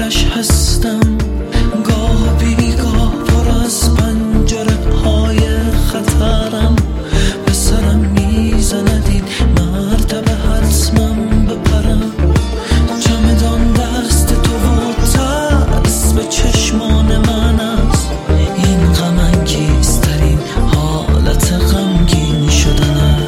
دلش هستم، گاه بیگاه پر از پنجره های خطرم. به سرم میزند این مرتبه حتمم بپرم. چمدان دست تو و ترس به چشمان من است. این غم انگیزترین حالت غمگین شدنم.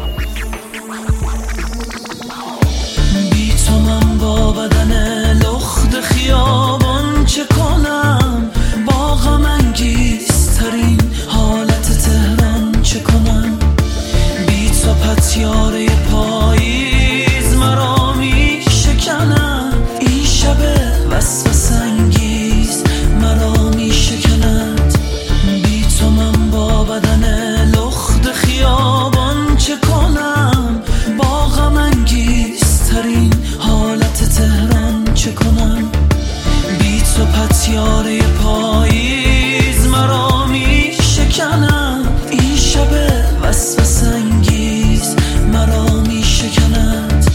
بی تو من با بدن لخت خیابان چه کنم؟ با غم انگیزترین حالت تهران چه کنم؟ بی تو پتیاره پاییز مرا می شکند. این شب وسوسه انگیز مرا می شکند. بی تو من با بدن لخت خیابان چه کنم؟ با غم انگیزترین حالت تهران چه کنم؟ بی تو پتیاره پاییز مرا می شکند. این شب وسوسه انگیز مرا می شکند.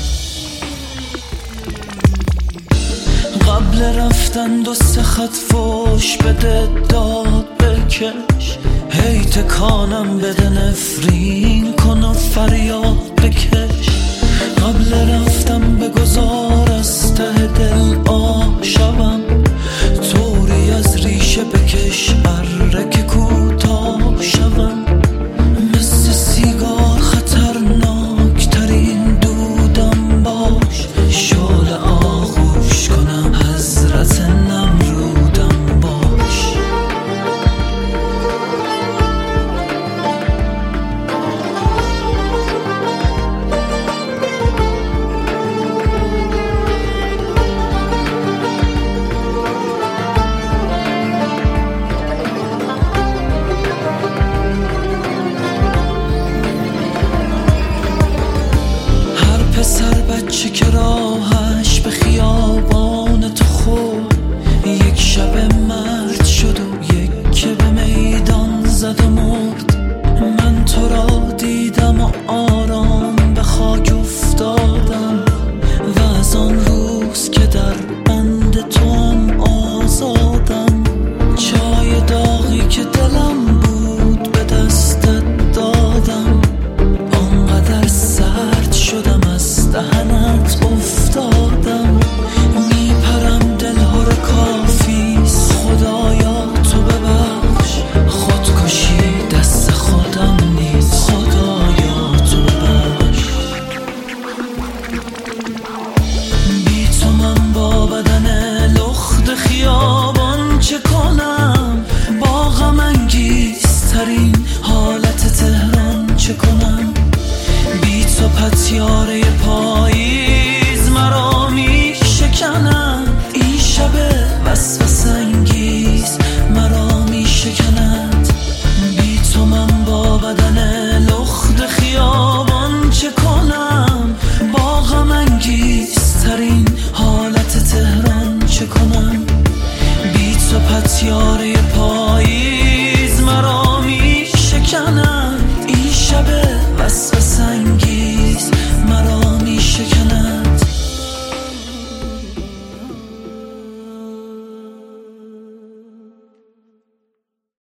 قبل رفتن دو سه خط فوش بده داد بکش. هی تکانم بده نفرین کن و فریاد بکش. قبل رفتم بگذار از